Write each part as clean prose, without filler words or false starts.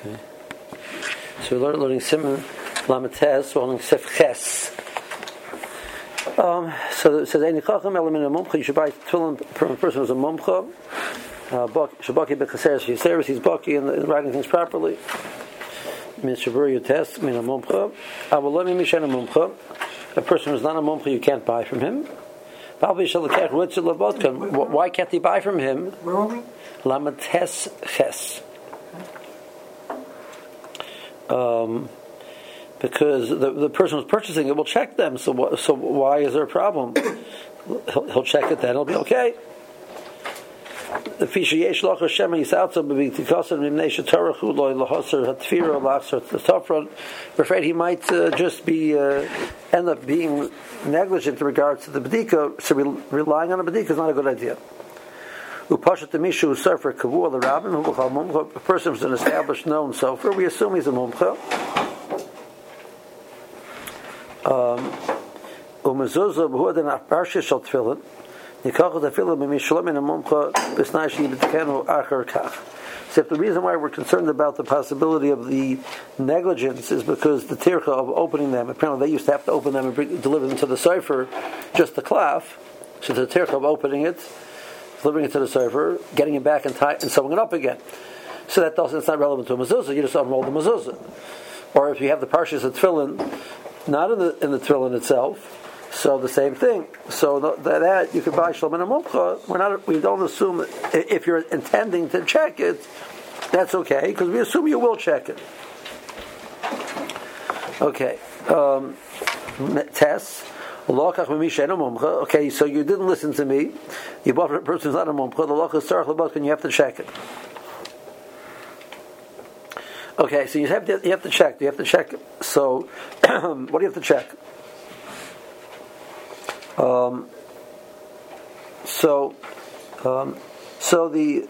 Okay. So we're learning Simon Lamates, we're learning Sef Ches. So it says, "Any chacham element of mumcha." You should buy tefillin from a person who's a mumcha. Shabaki bechaseres yiseres. He's baki in writing things properly. Min shabur yotes min a mumcha. Avalami mishen a mumcha. A person who's not a mumcha, you can't buy from him. Why can't he buy from him? Lamates Ches. Because the person who's purchasing it will check them. So why is there a problem? He'll check it, then it'll be okay. The fisher yesh locher shema yisatzo b'bitikasan mimnei shetarechu loy lahoser hatfira lachser t'tafron. We're afraid he might just be end up being negligent in regards to the bedika. So relying on a bedika is not a good idea. Upashat the mishu sofer kavua the rabbin who will call mumcha. A person who's an established known sofer, we assume he's a mumcha. Umezuzah b'huaden aparshe shel tefillin. So if the reason why we're concerned about the possibility of the negligence is because the tircha of opening them, apparently they used to have to open them and deliver them to the sofer, just the klaf. So the tircha of opening it, delivering it to the sofer, getting it back and sewing it up again. So it's not relevant to a mezuzah. You just unroll the mezuzah. Or if you have the parshas of tefillin, not in the tefillin itself. So the same thing. So that you could buy shalom and a mumcha. We don't assume if you're intending to check it, that's okay because we assume you will check it. Okay. Tess. Okay, so you didn't listen to me. You bought a person who's not a mumcha. The loch is tzarich lebak, and you have to check it. Okay, so you have to check. You have to check it. So what do you have to check? So the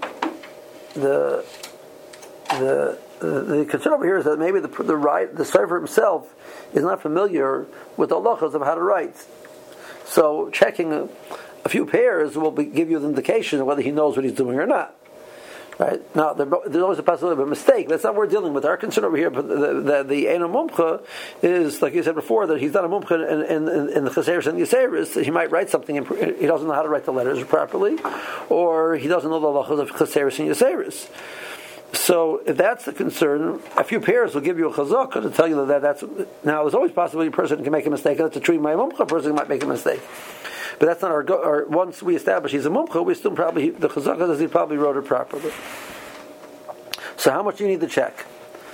concern over here is that maybe the server himself is not familiar with the halachos of how to write. So checking a few pairs will give you the indication of whether he knows what he's doing or not. Right now, there's always a possibility of a mistake. That's not what we're dealing with. Our concern over here, but the Eino Mumcha is, like you said before, that he's not a Mumcha in the Chaseris and Yiseris. He might write something, and he doesn't know how to write the letters properly, or he doesn't know the halachos of Chaseris and Yiseris. So, if that's the concern, a few pairs will give you a chazakah to tell you that's. Now, there's always possibility a person can make a mistake, and that's a true my Mumcha person might make a mistake. But that's not our once we establish he's a mumcha, we assume probably the chazakah says he probably wrote it properly. So how much do you need to check?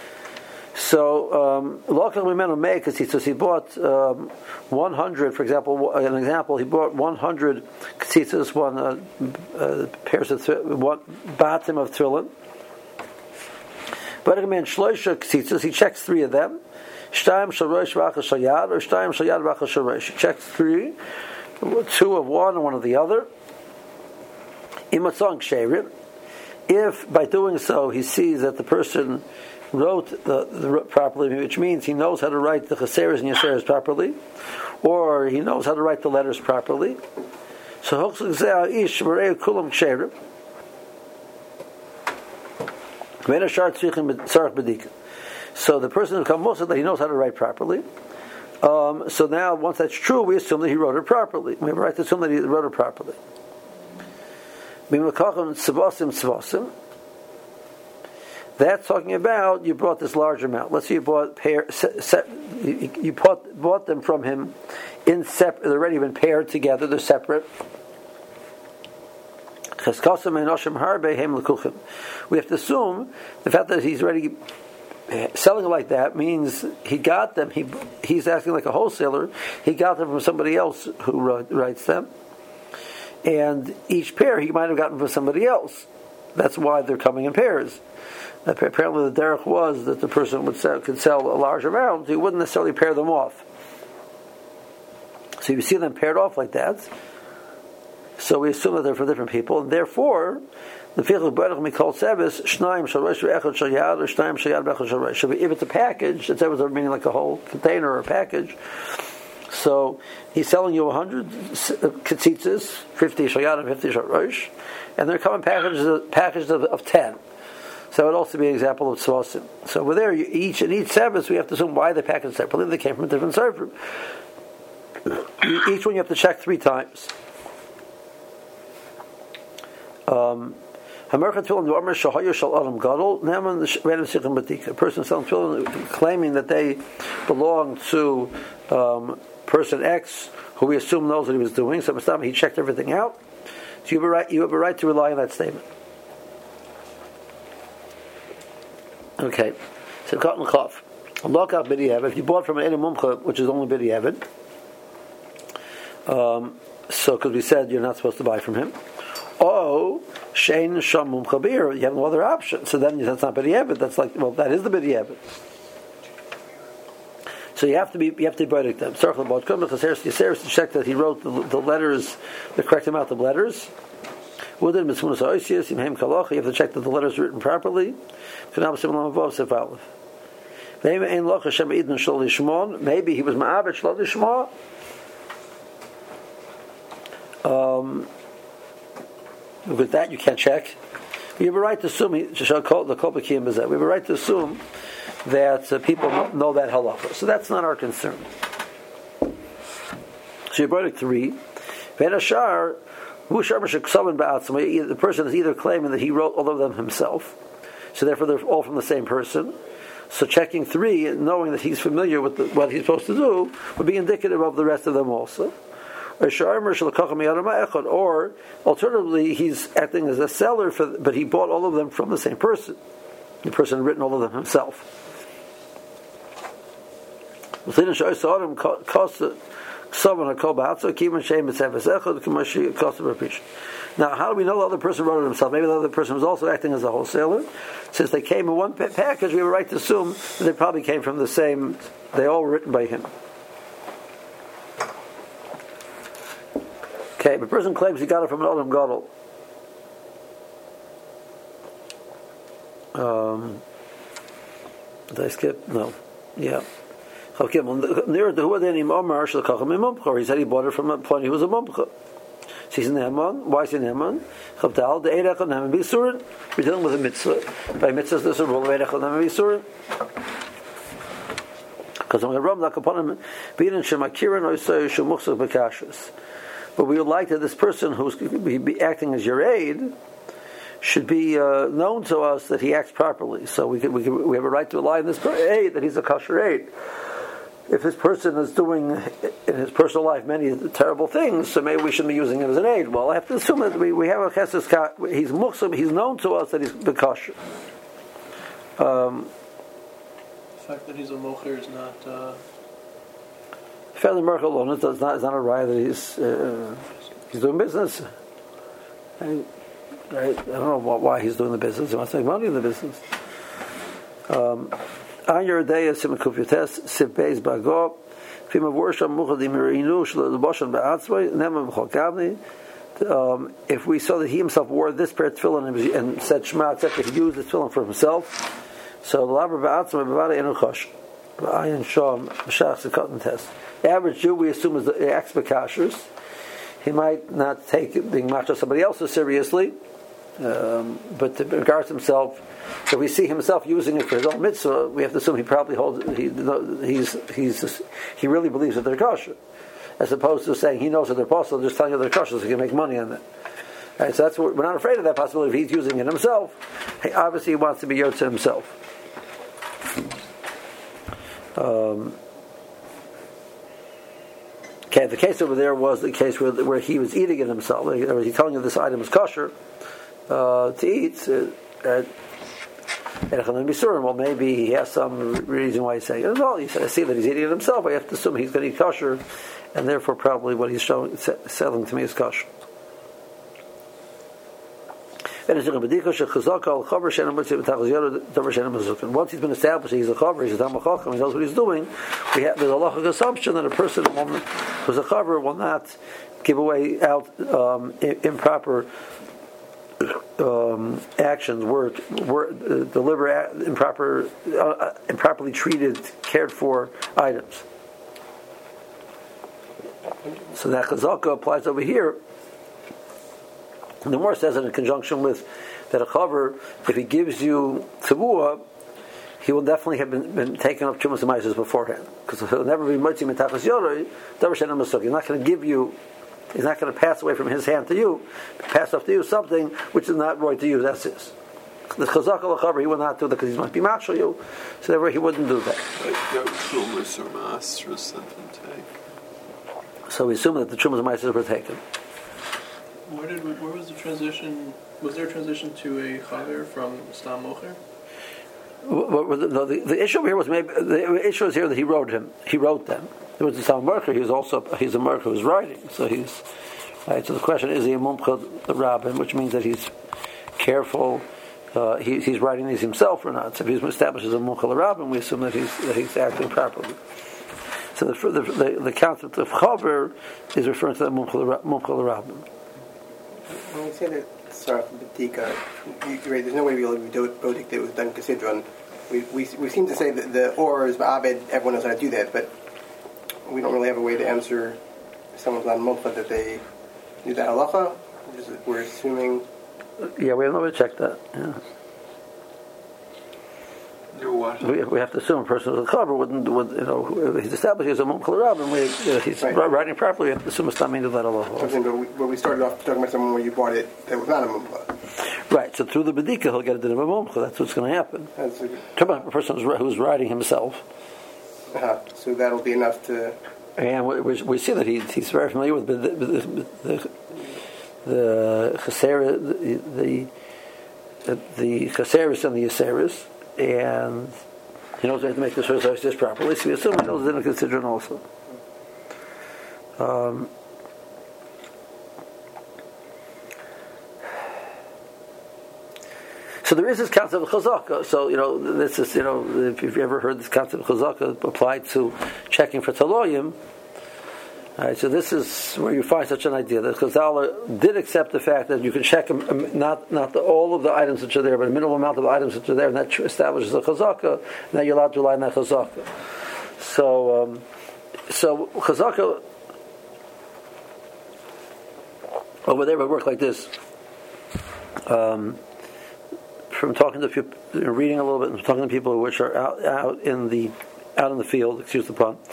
So lokal mimenu me'kas he bought 100, for example. An example, he bought 100 ketzitzos, pairs of one batim of tefillin. But a man shloisha ketzitzos, he checks 3 of them. Shtayim shel rosh v'achas shel yad, or shtayim shel yad v'achas shel rosh. He checks 3. 2 of one and 1 of the other. If by doing so he sees that the person wrote the properly, which means he knows how to write the chaseres and yaseres properly, or he knows how to write the letters properly. So the person who comes that he knows how to write properly. So now, once that's true, we assume that he wrote it properly. We have a right to assume that he wrote it properly. That's talking about you bought this large amount. Let's say you bought you bought them from him in separate. They've already been paired together. They're separate. We have to assume the fact that he's already selling it like that means he got them. He's acting like a wholesaler. He got them from somebody else who writes them, and each pair he might have gotten from somebody else. That's why they're coming in pairs. Apparently, the derech was that the person could sell a large amount. He wouldn't necessarily pair them off. So you see them paired off like that. So we assume that they're from different people, and therefore. The fichus berach mikol sevis shnayim shel rosh ve'echad shel yad or shnayim shel yad ve'echad shel rosh. If it's a package, it's ever meaning like a whole container or a package. So he's selling you 100 ketzitzos, 50 shel yad and 50 shel rosh, and they're coming packages of 10. So it would also be an example of tzvasim. So over there, in each Sevis, we have to assume why they packaged separately. They came from a different server. Each one you have to check 3 times. A person selling tefillin claiming that they belong to person X, who we assume knows what he was doing. So he checked everything out. So you have a right to rely on that statement. Okay. So cotton chaf. Lockout bidi eved. If you bought from an Edim Mumcha, which is only bidi eved, so because we said you're not supposed to buy from him. Oh, shein sham mumcha bir. You have no other option. So then that's not bidi eved. That's like, well, that is the bidi eved. So you have to verdict them. Circle about Yisrael to check that he wrote the letters, the correct amount of letters. You have to check that the letters are written properly. Maybe he was ma'abed shlo lishma. With that you can't check. We have a right to assume we have a right to assume that people know that halacha. So that's not our concern. So you brought it 3. The person is either claiming that he wrote all of them himself, so therefore they're all from the same person. So checking 3 and knowing that he's familiar with what he's supposed to do would be indicative of the rest of them also. Or alternatively, he's acting as a seller, but he bought all of them from the same person. The person had written all of them himself. Now, how do we know the other person wrote it himself? Maybe the other person was also acting as a wholesaler. Since they came in one package, we have a right to assume that they probably came from the same, they all were written by him. Okay, but a person claims he got it from an Adam Gadol. Did I skip? No. Yeah. Okay, well, he said he bought it from a point he was a mumcha. She's in Haman. Why is he in Haman? We're dealing with a mitzvah. By mitzvahs, this is a rule of Eirechel Namen B'Yisurin. Because I'm going to upon him, but we would like that this person who's be acting as your aide should be known to us that he acts properly. So we have a right to rely on this aide that he's a kosher aide. If this person is doing in his personal life many terrible things, so maybe we shouldn't be using him as an aide. Well, I have to assume that we have a chesed. He's muksum. He's known to us that he's the kosher. The fact that he's a mocher is not. The fact that Merkel alone is not a raya that he's doing business. I don't know why he's doing the business. He wants to make money in the business. On your day of Simukufyates, Sibbeis Bago, Fim of Worship Muchadim Merinu, Shalaboshan Ba'atzway, Nema Mchokavni. If we saw that he himself wore this pair of tefillin and said Shema, etc., he used the tefillin for himself, so the Laber Ba'atzway, Bavada Enuchosh, Ayin Shom, Mashach Sekot test. The average Jew, we assume, is the ex Bekashers. He might not take being macho somebody else seriously, but in regards to himself, if we see himself using it for his own mitzvah, we have to assume he probably holds. He really believes that they're kosher, as opposed to saying he knows that they're possible, just telling you they're kosher so he can make money on that. Right, so that's what, we're not afraid of that possibility. If he's using it himself, obviously he wants to be yotze himself. Okay, the case over there was the case where he was eating it himself. Or he's telling you this item is kosher to eat. Well, maybe he has some reason why he's saying it. Well, he said, I see that he's eating it himself. I have to assume he's going to eat kosher, and therefore probably what he's selling to me is kosher. Once he's been established, he's a chaver, he's a Talmid Chacham, he knows what he's doing. There's a logical assumption that a person who's a chaver will not give away out improper actions, deliver improperly treated, cared for items. So that chazaka applies over here. The Gemara says it in conjunction with that a chaver, if he gives you tabua, he will definitely have been taken up Trumas and Maises beforehand, because he'll never be Motzi Mitachas Yoroi, Davar She'eino Masuk. He's not going to give you, he's not going to pass away from his hand to you, pass off to you something which is not right to you. That's his. The Chazak al-Chaver, he will not do that because he might be machshel you, so therefore he wouldn't do that. No Trumas or Maasros that can take. So we assume that the Trumas and Maises were taken. Where was the transition? Was there a transition to a chaver from Stam Mocher? The issue over here was maybe the issue is here that he wrote them. There was a Stam Mocher. He's a Merker who's writing. So he's right. So the question is he a Mumcha Rabbin, which means that he's careful. He's writing these himself or not. So if he's established as a Mumcha Rabbin, we assume that he's acting properly. So the concept of chaver is referring to the Mumcha Rabbin. When we say that Saraf B'tika, there's no way we'll do it. Bodik that it was done Kasidron. We seem to say that the Ors Ba'abed, everyone knows how to do that, but we don't really have a way to answer if someone's on Mulfa that they do that halacha. We're assuming. Yeah, we have no way to check that. Yeah. We have to assume a person who's a chaver wouldn't, he's established as a mumchal rabbin, he's right. Writing properly, we have to assume it's not mean to let Allah. But we started off talking about someone where you bought it that was not a mumchal. Right, so through the bedika he'll get a din of a mumchal, that's what's going to happen. Talk about a person who's writing himself. So that'll be enough to... And we see that he's very familiar with the chaseris, the chaseris and the yaseris, and he knows how to make the shurz properly, so we assume he knows the din of considering also. So there is this concept of chazaka. So this is if you've ever heard this concept of chazaka applied to checking for taloyim. Right, so this is where you find such an idea that Chazal did accept the fact that you can check not all of the items which are there, but a minimal amount of items which are there, and that establishes a chazaka, and that you're allowed to rely on that chazaka. So chazaka over there would work like this. From talking to people, reading a little bit, and talking to people which are out in the field. Excuse the pun.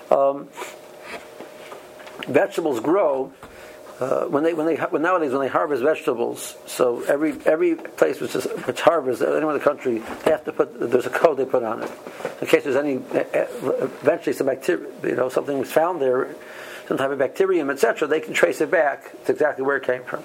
Vegetables grow nowadays when they harvest vegetables. So every place which harvests anywhere in the country, they have to there's a code they put on it in case there's any eventually some bacteria, something was found there, some type of bacterium, etc. They can trace it back to exactly where it came from.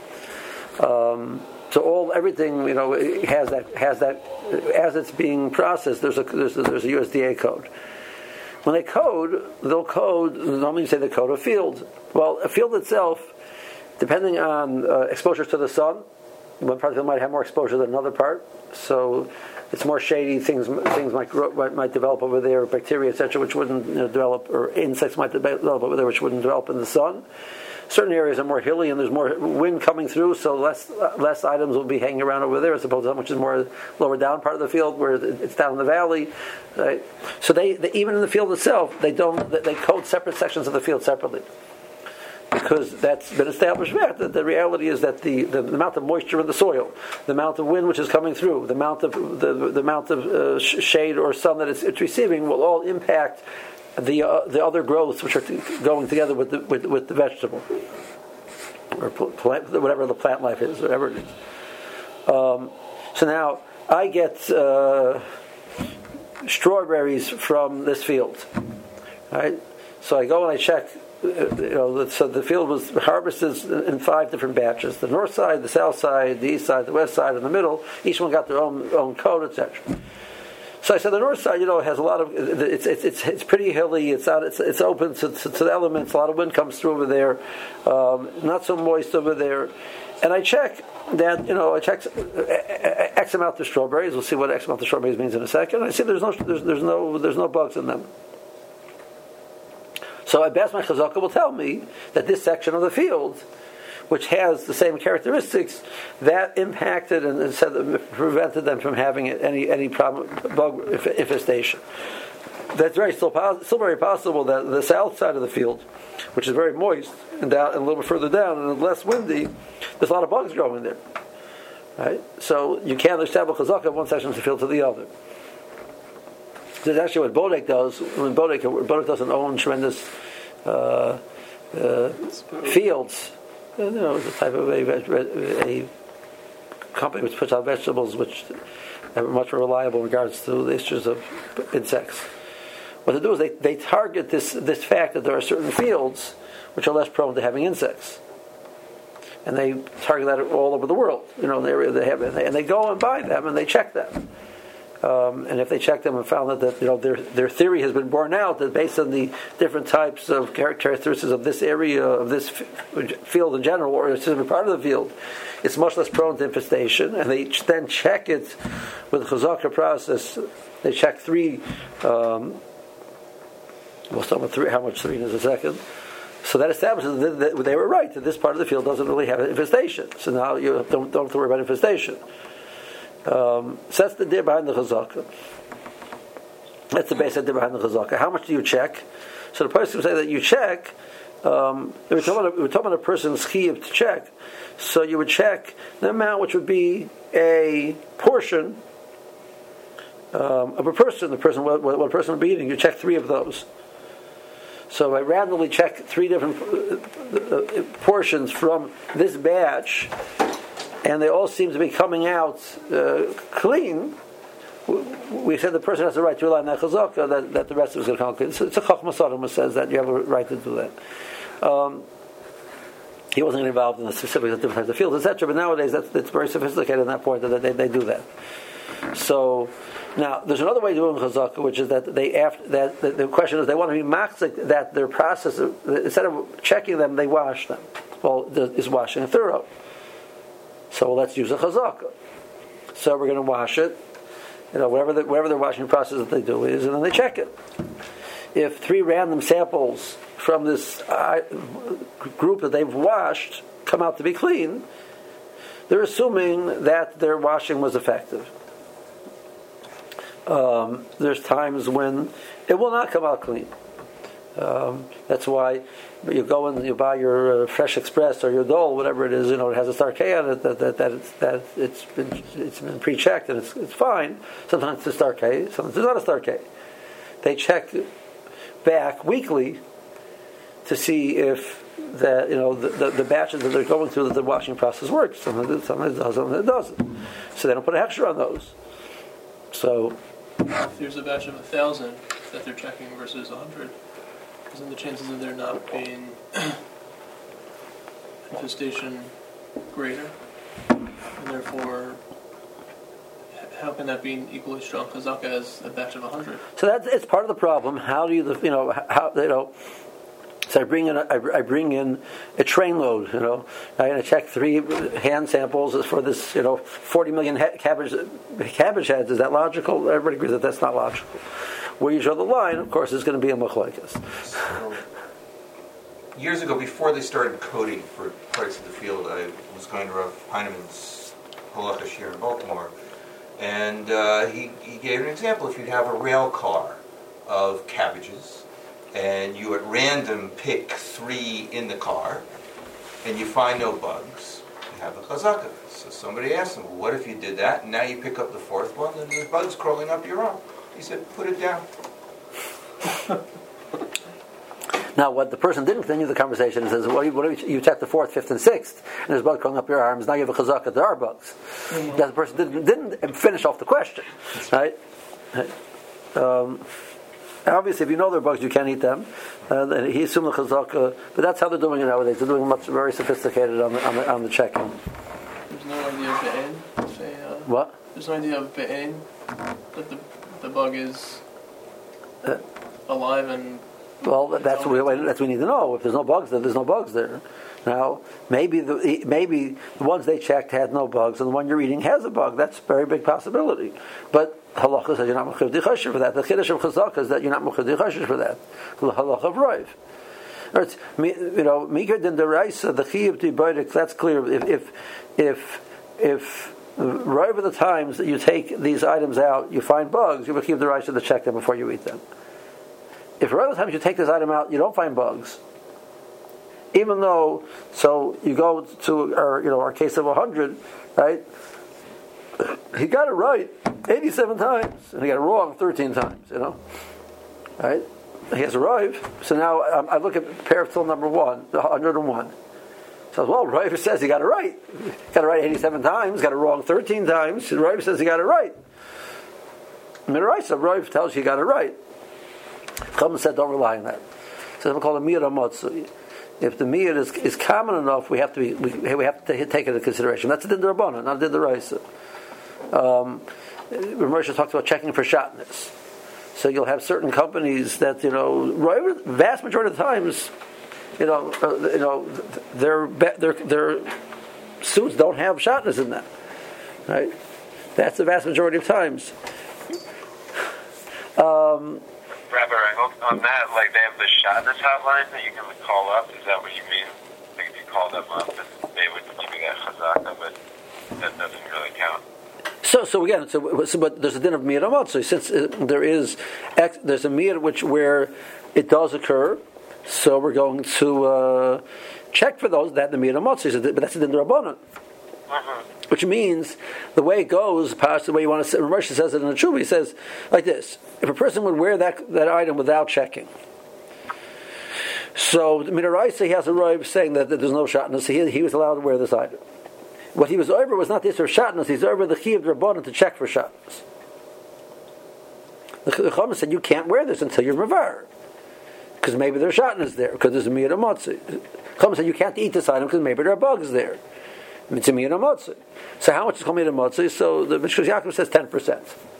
So everything has that as it's being processed. There's a USDA code. When they code, they'll code. Normally, you say the code of field. Well, a field itself, depending on exposure to the sun, one part of the field might have more exposure than another part. So it's more shady. Things might develop over there, bacteria, etc., which wouldn't develop, or insects might develop over there, which wouldn't develop in the sun. Certain areas are more hilly and there's more wind coming through, so less items will be hanging around over there, as opposed to how much is more lower down part of the field where it's down in the valley. Right? So they even in the field itself, they code separate sections of the field separately, because that's been established fact that the reality is that the amount of moisture in the soil, the amount of wind which is coming through, the amount of shade or sun that it's receiving will all impact the other growths which are going together with the vegetable or plant, whatever the plant life is, whatever it is. So now I get strawberries from this field, right? So I go and I check. So the field was harvested in 5 different batches: the north side, the south side, the east side, the west side, and the middle. Each one got their own code, etc. So I said the north side, has a lot of. It's pretty hilly. It's open to the elements. A lot of wind comes through over there. Not so moist over there. And I check that. I check X amount of strawberries. We'll see what X amount of strawberries means in a second. I see there's no bugs in them. So I bet my chazaka will tell me that this section of the field, which has the same characteristics, that impacted and prevented them from having any problem, bug infestation. That's still very possible that the south side of the field, which is very moist and a little bit further down and less windy, there's a lot of bugs growing there. Right? So you can't establish chazaka of one section of the field to the other. This is actually what Bodek does. When Bodek doesn't own tremendous fields. It's a type of a company which puts out vegetables which are much more reliable in regards to the issues of insects. What they do is they target this fact that there are certain fields which are less prone to having insects. And they target that all over the world, in the area they have, and they go and buy them and they check them. And if they check them and found that their theory has been borne out, that based on the different types of characteristics of this area, of this field in general, or a specific part of the field, it's much less prone to infestation, and they then check it with the chazaka process. They check three. We'll start with three. How much three in a second. So that establishes that they were right, that this part of the field doesn't really have an infestation. So now you don't have to worry about infestation. So that's the idea behind the chazaka. That's the basic idea behind the chazaka. How much do you check? So the person would say that you check. We're talking about a person's chiyuv to check. So you would check the amount which would be a portion of a person. What a person would be eating. You check three of those. So I randomly check three different portions from this batch, and they all seem to be coming out clean. We said the person has the right to rely on that chazaka, that the rest of it is going to come clean. It's a Chachma Sodom who says that you have a right to do that. He wasn't involved in the specifics of different types of fields, etc. But nowadays, it's very sophisticated in that point that they do that. So now there's another way of doing chazaka, which is that the question is they want to be machzik that their process instead of checking them, they wash them. Well, is washing thorough. So let's use a chazaka. So we're going to wash it. Whatever their washing process that they do is, and then they check it. If three random samples from this group that they've washed come out to be clean, they're assuming that their washing was effective. There's times when it will not come out clean. That's why you go and you buy your Fresh Express or your Dole, whatever it is. It has a Starkey on it that it's been pre-checked and it's fine. Sometimes it's a Starkey, sometimes it's not a Starkey. They check back weekly to see if the batches that they're going through, that the washing process works. Sometimes it does, sometimes it doesn't. So they don't put an extra on those. So if there's a batch of 1,000 that they're checking versus 100, isn't the chances of there not being infestation greater? And therefore, how can that be an equally strong chazaka as a batch of 100? So it's part of the problem. How do you, So I bring in a train load. I'm going to check 3 hand samples for this. 40 million cabbage heads. Is that logical? Everybody agrees that that's not logical. Where you draw the line, of course, is going to be a machlokes. So, years ago, before they started coding for parts of the field, I was going to Rav Heinemann's halacha shir in Baltimore, and he gave an example. If you have a rail car of cabbages, and you at random pick 3 in the car, and you find no bugs, you have a chazaka. So somebody asked him, well, what if you did that, and now you pick up the 4th one, and there's bugs crawling up your arm? He said, put it down. Now, what the person didn't continue the conversation and says, well, you check the 4th, 5th, and 6th, and there's bugs crawling up your arms, now you have a chazaka, there are bugs. Mm-hmm. That the person didn't finish off the question. Right? Obviously, if you know there are bugs, you can't eat them. Then he assumed the chazaka, but that's how they're doing it nowadays. They're doing much very sophisticated on the checking. There's no idea of be'en? What? There's no idea of be'en, that the bug is alive and... Well, that's what we need to know. If there's no bugs there, there's no bugs there. Now, maybe the ones they checked had no bugs, and the one you're eating has a bug. That's a very big possibility. But halacha says you're not mechuyev d'chasher for that. The chiddush of chazaka is that you're not mechuyev d'chasher for that. The halacha of roiv. Mikra din deraisa, the chiyuv d'bodik. That's clear. If roiv of the times that you take these items out, you find bugs, you mechuyev d'raisa to check them before you eat them. If roiv of the times you take this item out, you don't find bugs. Even though, so you go to our case of 100, right? he got it right 87 times, and he got it wrong 13 times, right? He has arrived. So now I look at pair of till number 1, the 101. So, well, Rav says he got it right. Got it right 87 times, got it wrong 13 times. Rav says he got it right. Miraisa, Rav tells you he got it right. Chum said, don't rely on that. So we call it miyad hamotzi. If the miyad is common enough, we have to take it into consideration. That's a din d'Rabbanan, not a din d'Oraisa. Moshe talks about checking for shotness. So you'll have certain companies that vast majority of the times, their suits don't have shotness in them, right? That's the vast majority of times. Rabbi, on that, like they have the shotness hotline that you can call up. Is that what you mean? Like if you call them up, they would give you that chazaka, but that doesn't really count. So again, but there's a din of miyad hamotzi. Since there's a miyad where it does occur, so we're going to check for those that the miyad hamotzi. But that's a din d'Rabbanan. Which means the way it goes, past the way you want to say, Rashi says it in the Tshuva, he says like this: if a person would wear that item without checking, so Minaraisa he has a robe saying that there's no shotness, he was allowed to wear this item. What he was over was not this or shotness; he's over the chiyuv d'Rabbanan to check for shotness. The Chacham said you can't wear this until you're mavar, because maybe there's shotness there, because there's a miyad hamotzi. The Chacham said you can't eat this item because maybe there are bugs there. It's a miyad hamotzi. So how much is called miyad hamotzi? So the Mishkas Yaakov says 10%.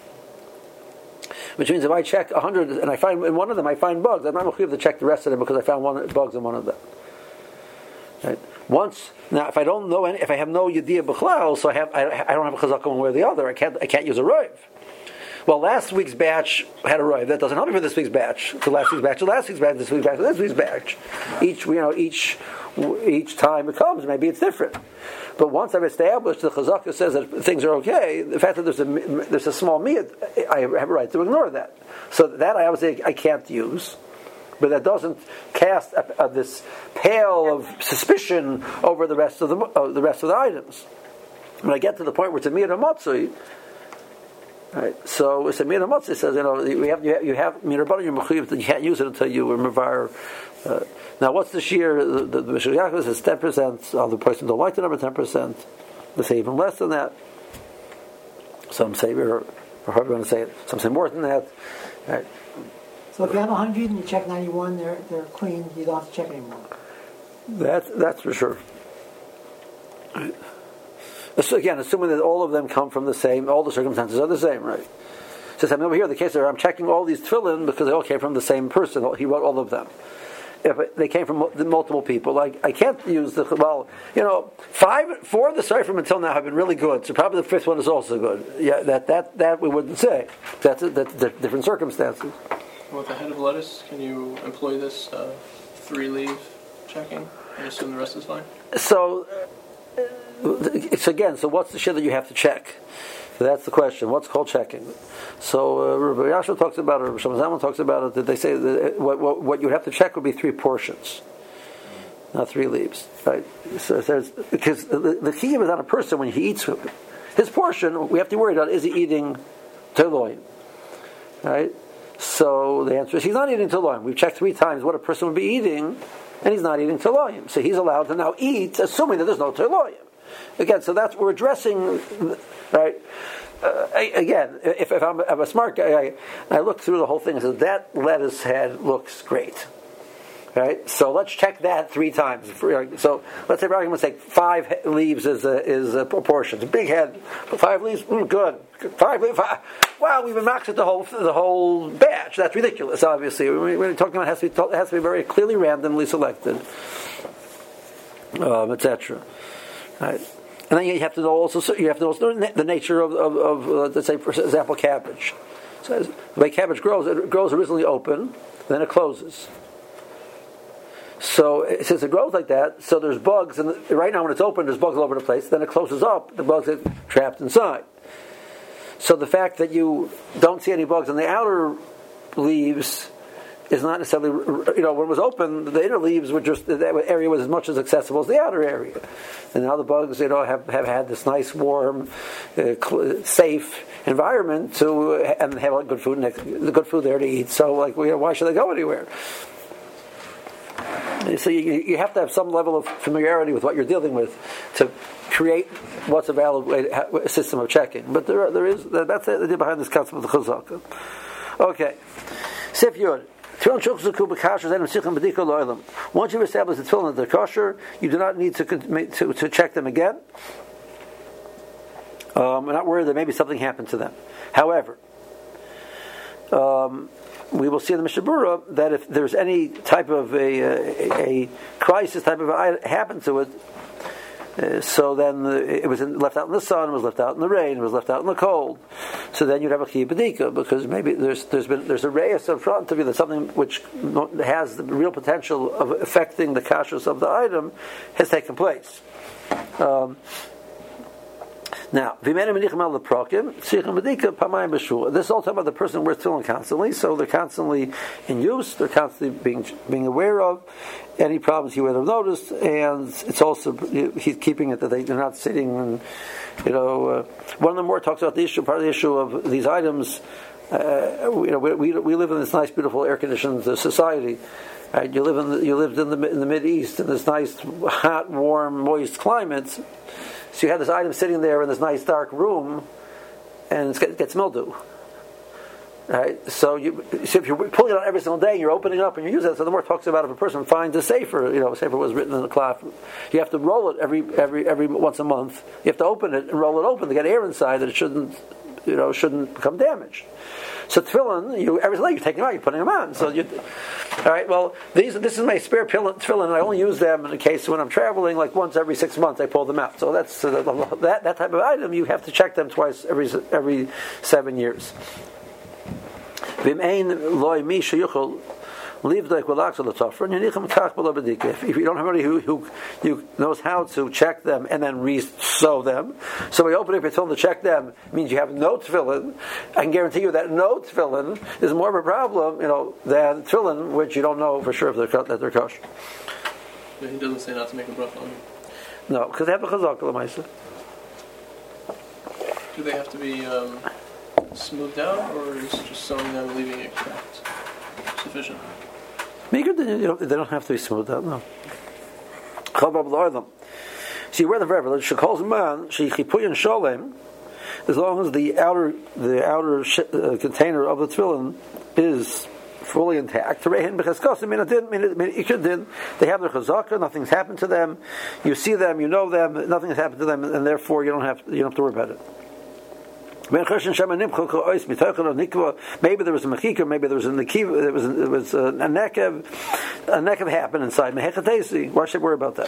Which means if I check 100 and I find in one of them I find bugs, I'm not going to check the rest of them because I found bugs in one of them. Right? Now if I don't know if I have no yediyah b'chlal, so I don't have a chazaka one way or the other. I can't use a roiv. Well, last week's batch had a roiv. That doesn't help me for this week's batch. To last week's batch, to last week's batch, this week's batch, to this week's batch. Each time it comes, maybe it's different. But once I've established the chazaka says that things are okay, the fact that there's a small miyad, I have a right to ignore that. So that I obviously I can't use, but that doesn't cast this pale of suspicion over the rest of the items. When I get to the point where it's a miyad hamotzi, right? So it's a miyad hamotzi. It says you have miyad rabbanan, you're mechuyev that you can't use it until you were mevar. Now, what's the shear? The Mishkas Yaakov says 10%. Other person don't like the number 10%. They say even less than that. Some say we're probably going to say it. Some say more than that. Right. So if you have 100 and you check 91, they're clean. You don't have to check anymore. That's for sure. Right. So again, assuming that all of them come from the same, all the circumstances are the same, right? Since I'm over here, the case where I'm checking all these tefillin because they all came from the same person. He wrote all of them. If they came from multiple people, I can't use the 4 of the Seifrim until now have been really good. So probably the 5th one is also good. Yeah, that we wouldn't say. That's different circumstances. With the head of lettuce, can you employ this 3-leaf checking and assume the rest is fine? So what's the shit that you have to check? That's the question. What's called checking? So Rabbi Yashua talks about it. Rabbi Shlomo Zalman talks about it. That they say that what you would have to check would be 3 portions, not 3 leaves, right? So because the chiyuv is on a person when he eats his portion. We have to worry about is he eating teloim, right? So the answer is he's not eating teloim. We've checked 3 times what a person would be eating, and he's not eating teloim. So he's allowed to now eat, assuming that there's no teloim. Again, so that's what we're addressing, right? Again, if I'm a smart guy, I look through the whole thing and say, that lettuce head looks great. Right? So let's check that 3 times. So let's say, for argument's sake, 5 leaves is a proportion. It's a big head. 5 leaves, good. 5 leaves, wow, we've been maxed the whole batch. That's ridiculous, obviously. We're talking about it has to be very clearly randomly selected, etc. Right? And then you have to know the nature of let's say, for example, cabbage. So the way cabbage grows, it grows originally open, then it closes. So since it grows like that, so there's bugs, and right now when it's open, there's bugs all over the place. Then it closes up, the bugs get trapped inside. So the fact that you don't see any bugs on the outer leaves is not necessarily, when it was open, the inner leaves were just, that area was as much as accessible as the outer area. And now the bugs, have had this nice, warm, safe environment and have good food there to eat. So, why should they go anywhere? So you have to have some level of familiarity with what you're dealing with to create what's a valid system of checking. But that's the idea behind this concept of the chazaka. Okay, Sif Yud. Once you've established the tefillin that they're kosher, you do not need to check them again. We're not worried that maybe something happened to them. However, we will see in the Mishnah Berurah that if there's any type of a crisis type of happened to it, so then it was left out in the sun, it was left out in the rain, it was left out in the cold. So then you'd have a chiyuv b'dika, because maybe there's a reyes in front of you that's something which has the real potential of affecting the kashrus of the item has taken place. Now, this is all talking about the person who wears tefillin constantly, so they're constantly in use, they're constantly being aware of any problems he would have noticed, and it's also, he's keeping it that they're not sitting and, one of them more talks about the issue, part of the issue of these items. We live in this nice, beautiful, air-conditioned society. Right? You lived in the Mideast in this nice, hot, warm, moist climate. So you have this item sitting there in this nice dark room, and it gets mildew. Right? So if you're pulling it out every single day, and you're opening it up and you're using it. So the more it talks about if a person finds a sefer, a sefer was written in the cloth, you have to roll it every once a month. You have to open it and roll it open to get air inside that it shouldn't become damaged. So tefillin, every day you're taking them out, you're putting them on. So all right. Well, this is my spare tefillin, and I only use them in the case when I'm traveling. Like once every 6 months, I pull them out. So that's that type of item. You have to check them twice every 7 years. If you don't have anybody who knows how to check them and then re-sew them, so when you open up your tefillin to check them, it means you have no tefillin. I can guarantee you that no tefillin is more of a problem, than tefillin which you don't know for sure if they're kosher. But he doesn't say not to make a bracha on them. No, because they have a chazaka l'maisa. Do they have to be smoothed out, or is just sewing them and leaving it cracked sufficient? They don't have to be smoothed out, no. So you wear them forever. She calls them man, as long as the outer container of the tefillin is fully intact. They have their chazaka, nothing's happened to them. You see them, you know them, nothing has happened to them, and therefore you don't have to worry about it. Maybe there was a mechika, maybe there was a nekiv, there was a nekev happened inside. Why should I worry about that?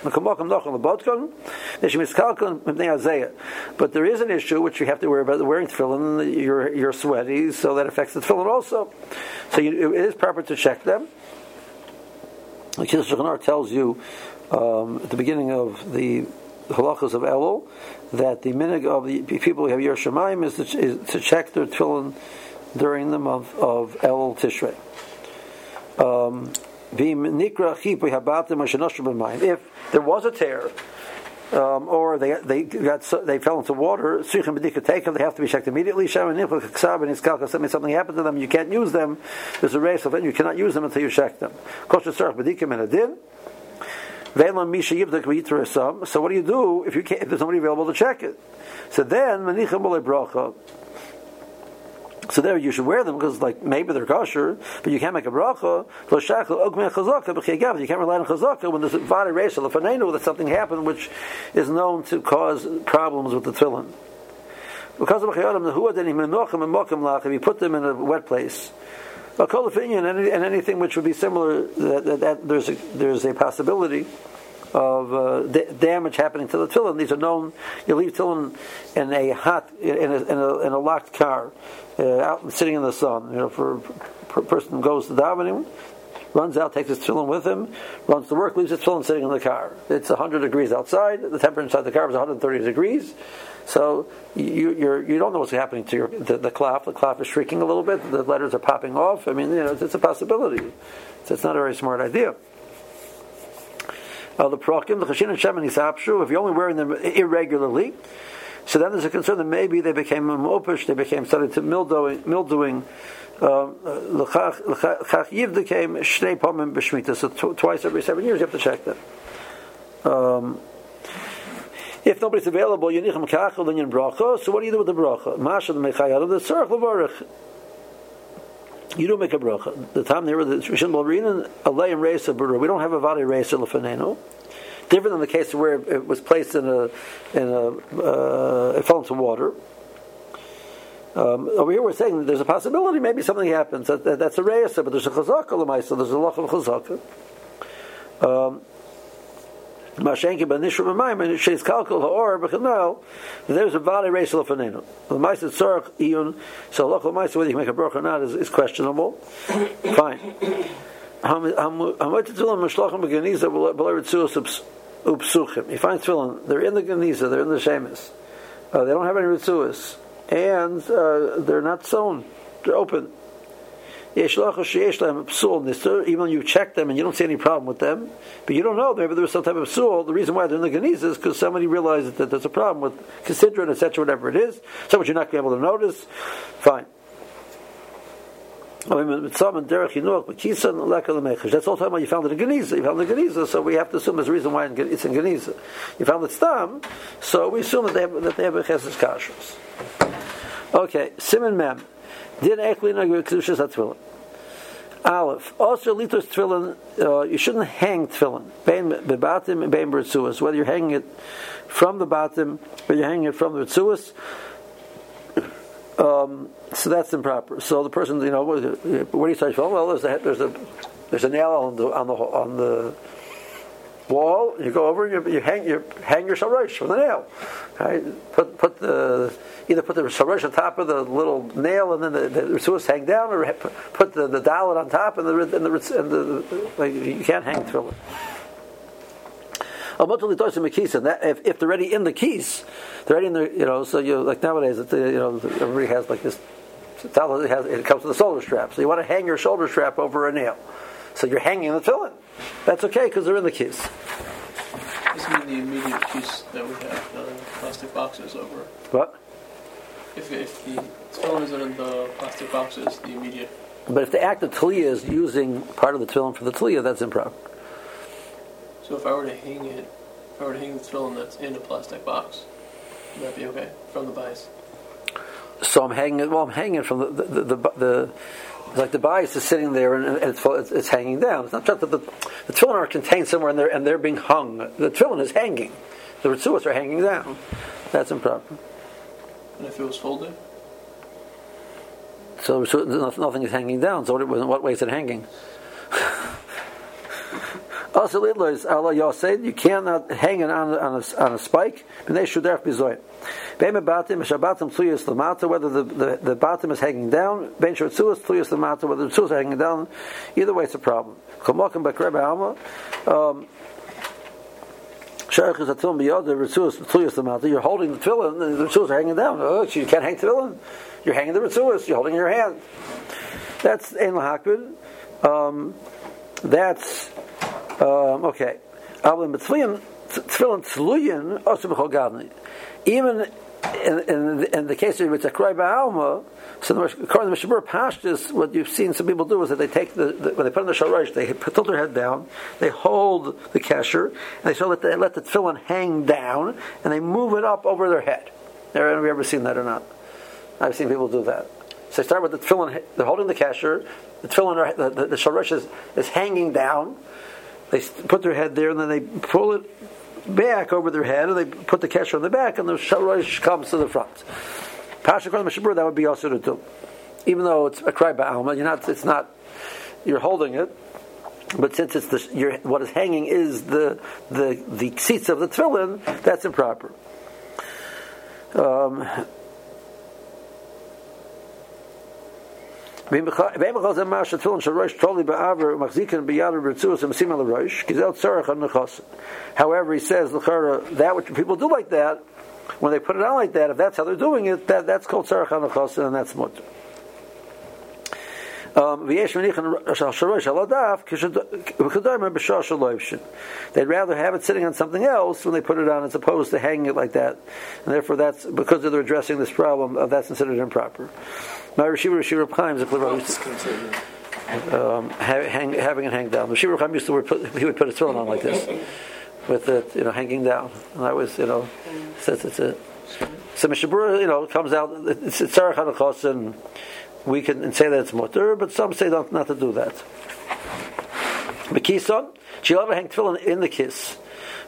But there is an issue which you have to worry about: wearing tefillin. You're sweaty, so that affects the tefillin also. So it is proper to check them. The Kiddush Shulchan tells you at the beginning of the halachos of Elul that the minhag of the people who have Yer Shamayim is to check their tefillin during the month of Elul Tishrei. If there was a tear, or they fell into water, they have to be checked immediately. Something happened to them, you can't use them. There's a race of it, you cannot use them until you check them. So what do you do if there's nobody available to check it? So then so there you should wear them because maybe they're kosher, but you can't make a bracha. You can't rely on chazaka when there's a vada reisha lefanenu that something happened which is known to cause problems with the tefillin. Because of if you put them in a wet place, and anything which would be similar, that there's a possibility of damage happening to the tefillin. These are known. You leave tefillin in a locked car, out sitting in the sun. For a person who goes to davening, runs out, takes his tefillin with him, runs to work, leaves his tefillin sitting in the car. It's 100 degrees outside. The temperature inside the car is 130 degrees. So you don't know what's happening to the cloth. The cloth is shrieking a little bit. The letters are popping off. I mean, it's a possibility. So it's not a very smart idea. The prokim, the chashin and shemen isapshu, if you're only wearing them irregularly, so then there's a concern that maybe they became mopish, they started to mildewing. L'chach yivda came shnei pomim b'shmita. So twice every 7 years you have to check that. If nobody's available, yenicham kachel then yin bracha. So what do you do with the bracha? Masha the mechayad the tzarich levarich. You don't make a bracha. The time they were the Rishon Balrin alei and reisa b'ru. We don't have a vade reisa l'fanenu. Different than the case where it was placed it fell into water. Over here we're saying that there's a possibility maybe something happens. That's a reisa, but there's a chazaka l'maisa. There's a loch of chazaka. Mashenki b'nishur b'mayim and she's kalkul ha'or b'chanal. There's a vade reisa l'fanenu. The ma'isa tzarich iyun. So loch l'maisa whether you make a bracha or not is questionable. Fine. He finds tefillin. They're in the Geniza, they're in the Shemis. They don't have any ritzuas, and they're not sewn. They're open. Even when you check them and you don't see any problem with them, but you don't know maybe there was some type of psul. The reason why they're in the Geniza is because somebody realized that there's a problem with considering, etc., whatever it is. So what you're not going to be able to notice. Fine. That's all talking about you found it in Geniza. You found it in Geniza, so we have to assume there's a reason why it's in Geniza. You found it Stam, so we assume that they have a Chesed Kashrus. Okay, Siman Mem. Din Ekli Nagu Kedushas HaTefillin. Aleph. Also, Litos Tefillin, you shouldn't hang Tefillin. Bein Bebatim and Bein B'Ritzuas. Whether you're hanging it from the Batim or you're hanging it from the Ritzuas. So that's improper. So the person, where do you start from? Well, there's a nail on the wall. You go over and you hang your shalrosh from the nail. Right? Either put the shalrosh on top of the little nail, and then the ritzuas hang down, or put the dalet on top, and you can't hang tefillin. If they're already in the keys, they're already in the, so you like nowadays, everybody has like this. It comes with a shoulder strap, so you want to hang your shoulder strap over a nail. So you're hanging the tefillin. That's okay because they're in the keys. Doesn't mean the immediate keys that we have the plastic boxes over. What? If the tefillin isn't in the plastic boxes, the immediate. But if the act of tliya is using part of the tefillin for the tliya, that's improper. So if I were to hang the tefillin that's in a plastic box, would that be okay from the bias? So I'm hanging it. Well, I'm hanging it from the like the bias is sitting there and it's hanging down. It's not just that the tefillin are contained somewhere and they're being hung. The tefillin is hanging. The ritzuas are hanging down. That's improper. And if it was folded? So nothing is hanging down. So in what way is it hanging? Also, you cannot hang it on a spike. Whether the bottom is hanging down, whether the ritzuas are hanging down, either way it's a problem. You're holding the tefillin and the ritzuas are hanging down. Oh, so you can't hang tefillin. You're hanging the ritzuas. You're holding in your hand. That's ein lahakud. That's okay. Even in the case of it's a cry ba'alma, so according to Mishabur Pashtus, what you've seen some people do is that they take when they put in the sharash, they tilt their head down, they hold the kesher, and they let the tefillin hang down, and they move it up over their head. Have you ever seen that or not? I've seen people do that. So they start with the tefillin, they're holding the kesher, the tefillin, the sharash is hanging down. They put their head there, and then they pull it back over their head, and they put the kesher on the back, and the sharash comes to the front. Pasha Kol Mishabur, that would be also to do. Even though it's a cry ba'alma, you're holding it, but since it's what is hanging is the seats of the tefillin, that's improper. However, he says that what people do like that, when they put it on like that, if that's how they're doing it, that's called tzarech hanachosin, and that's mutter. They'd rather have it sitting on something else when they put it on as opposed to hanging it like that, and therefore that's because they're addressing this problem of that's considered improper. Having it hang down. Rav Chaim used to he would put his tefillin on like this, with it hanging down, and I was says it's a so Mishnah Berurah comes out it's tzarech hanachosin, and we can say that it's mutter, but some say not to do that. Bekison, she'll ever hang tefillin in the kiss.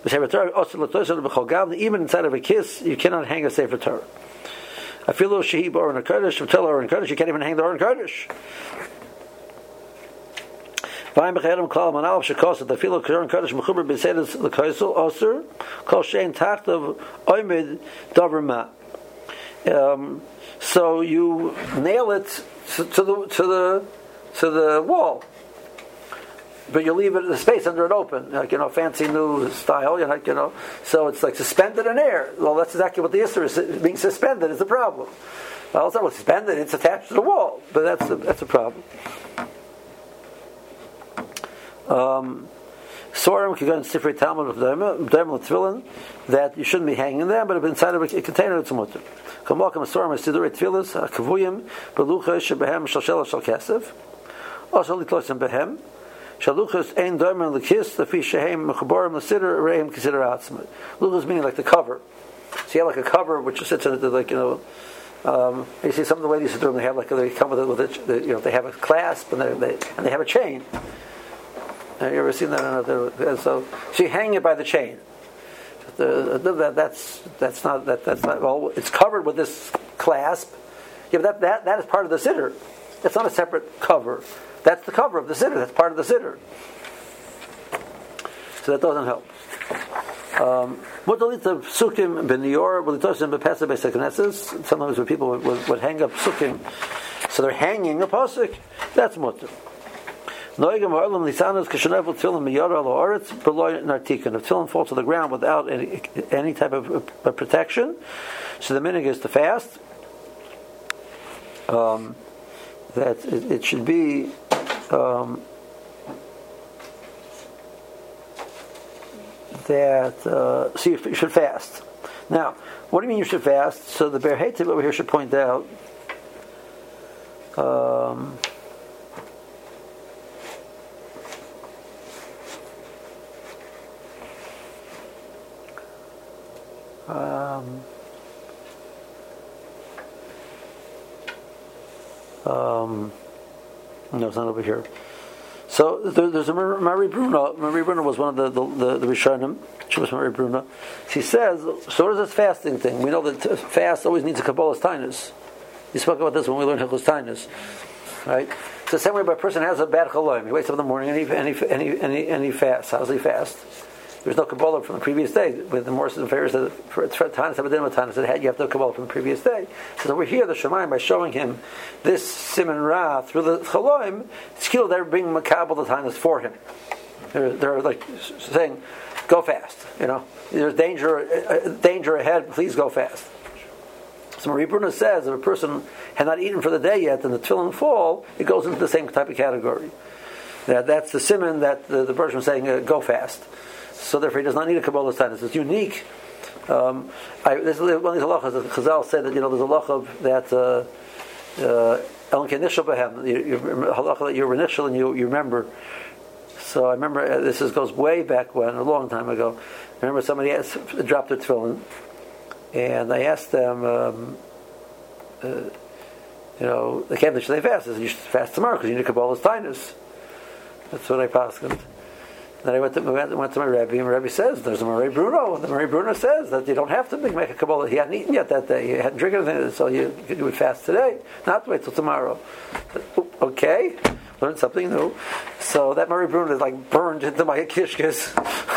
Even inside of a kiss, you cannot hang a sefer Torah. I feel little shehib or in a kodesh, or in kodesh, you can't even hang the or in kodesh. Vayim b'chayim kol manal shekosat. I feel little in kodesh mechuber b'sedes l'koisel oser kol shein tachtav oimid davar ma. So you nail it to the wall, but you leave it the space under it open, fancy new style, So it's like suspended in air. Well, that's exactly what the issur is. Being suspended is the problem. Well, it's not suspended; it's attached to the wall, but that's a problem. Sorim can go in Sifrei Talmud of Tefillin that you shouldn't be hanging them, but if inside of a container it's mutter. Kamalkam Sorim is Sidurei Tefillas Kavuyim Belucha Shebehem Shalshela Shal Kesef. Also Litlosim Behem Shaluchas Ein Doimer Lekis Lefi Shehem Mechaborim Lesider Reim Consider Atzma. Luchas meaning like the cover. So you have like a cover which sits in it you see some of the ladies they have they come with it they have a clasp and they have a chain. Have you ever seen that? So you hang it by the chain. That's not. Well, it's covered with this clasp. Yeah, but that is part of the siddur. It's not a separate cover. That's the cover of the siddur. That's part of the siddur. So that doesn't help. Sometimes when people would hang up sukkim, so they're hanging a pasuk. That's mutter. If tefillin falls to the ground without any type of protection, so the minhag is to fast. That it should be so you should fast. Now, what do you mean you should fast? So the Ber Heitev over here should point out. No, it's not over here. So there's a Marie Bruna. Marie Bruna was one of the Rishonim. She was Marie Bruna. She says, so what is this fasting thing? We know that fast always needs a Kabbalah's tinus. We spoke about this when we learned Hilchos Tinus, right? It's the same way, but a person has a bad chalaim. He wakes up in the morning and he fasts. How does he fast? There's no Kabbalah from the previous day. With the Morris and Ferris, for Tanis, you have to have Kabbalah from the previous day. So over here, the Shemayim, by showing him this Siman Ra through the Chaloim, still they're being Makabal the Tanis for him. They're like saying, go fast. There's danger ahead, please go fast. So Marie Bruna says if a person had not eaten for the day yet and the tefillin fall, it goes into the same type of category. That's the Siman that the person was saying, go fast. So therefore, he does not need a Kabbalah status. It's unique. This is one of these halachas that Chazal said that there's a halacha that Elan Kenishal Behem, halacha that you're initial and you remember. So I remember this goes way back when, a long time ago. I remember somebody dropped their tefillin, and I asked them, they came to should they fast? I said, you should fast tomorrow because you need Kabbalah's tinus. That's what I paskened. Then I went to my Rebbe, and my Rebbe says, there's a Marie Bruno. The Marie Bruno says that you don't have to make a Kabbalah. He hadn't eaten yet that day. He hadn't drinking anything, so you would fast today, not wait till tomorrow. Okay, learned something new. So that Marie Bruno is like burned into my kishkes.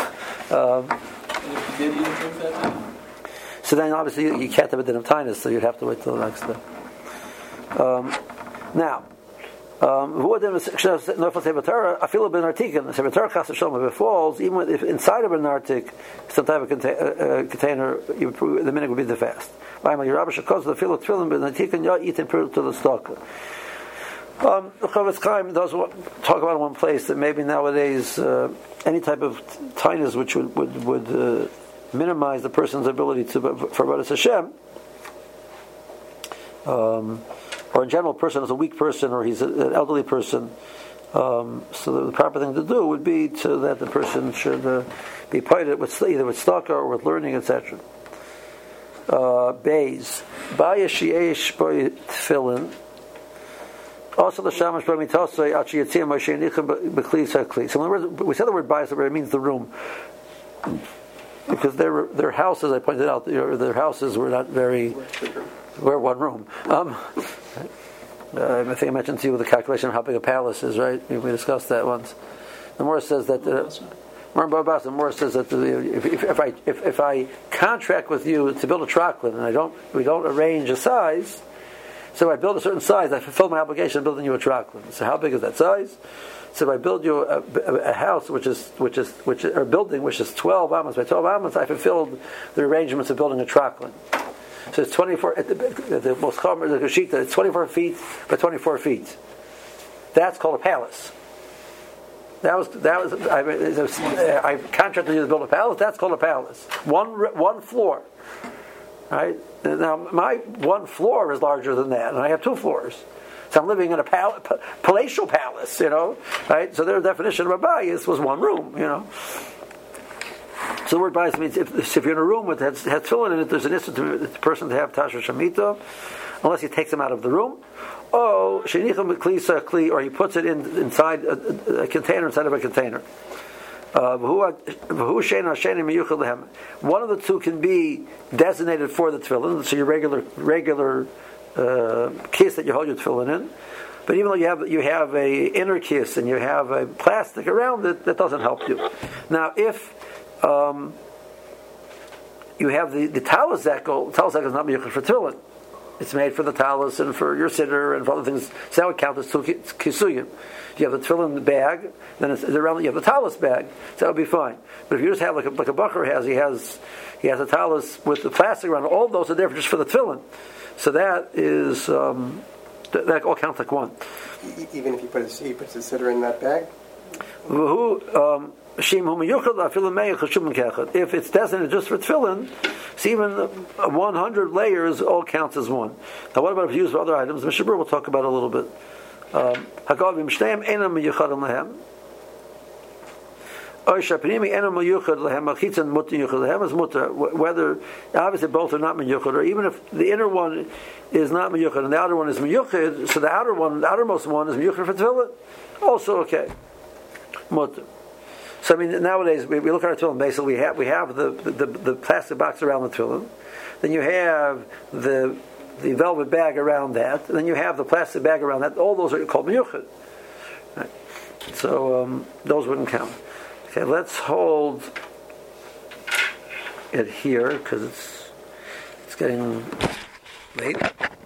If you did eat and drink that day? So then obviously you can't have a din of tinus, so you'd have to wait till the next day. Now, Who then nofel sevatara? I feel a ben artikin. The sevatara chas v'shalom if it falls, even if inside of an artik, some type of container, the minute would be the fast. Why am I Rabbi Shakos the feel of tefillin ben artikin? Ya eat and to the stock. Chavetz Chaim does talk about in one place that maybe nowadays any type of tinus which would minimize the person's ability for Avodas Hashem. Or in general, a person is a weak person, or he's an elderly person. So the proper thing to do would be that the person should be pointed with either with tzedakah or with learning, etc. Beis Bayashiesh Boy Tefillin. Also, the shamash by mitosay achi yitzim moshe nichem b'kli sakli. So, in other words, we said the word bayis, but it means the room, because their houses, I pointed out, their houses were not very. We're one room. I think I mentioned to you the calculation of how big a palace is, right? We discussed that once. The Morris says that the Morris says that if I contract with you to build a tracklin and we don't arrange a size, so I build a certain size, I fulfill my obligation of building you a tracklin. So how big is that size? So if I build you a house or a building which is 12 amos by 12 amos, I fulfilled the arrangements of building a tracklin. So it's 24. The most common the Geshita, it's 24 feet by 24 feet. That's called a palace. I contracted you to build a palace. That's called a palace. One floor. Right now, my one floor is larger than that, and I have 2 floors. So I'm living in a palatial palace. Right? So their definition of a bayis was one room. So the word bayis means if you're in a room that has tefillin in it, there's an instant to the person to have tashar shamita, unless he takes them out of the room. Or he puts it inside a container inside of a container. One of the two can be designated for the tefillin, so your regular kiss that you hold your tefillin in. But even though you have a inner kiss and you have a plastic around it, that doesn't help you. Now, if you have the talus zekel is not miyuchad for tefillin. It's made for the talus and for your sitter and for other things. So that would count as two kisuyim. You have the tefillin bag, then you have the talus bag. So that would be fine. But if you just have like a bacher has, he has a talus with the plastic around it. All those are there just for the tefillin. So that is that all counts like one. Even if he puts his sitter in that bag. If it's designated just for tefillin, so even 100 layers all counts as one. Now, what about if you use for other items? Mr. Brewer will talk about it a little bit. Whether obviously both are not miyuchad, or even if the inner one is not miyuchad and the outer one is miyuchad, so the outermost one is miyuchad for tefillin, also okay. Mutter. So nowadays we look at our tefillin. Basically, we have the plastic box around the tefillin. Then you have the velvet bag around that. And then you have the plastic bag around that. All those are called miyuchad. Right. So those wouldn't count. Okay, let's hold it here because it's getting late.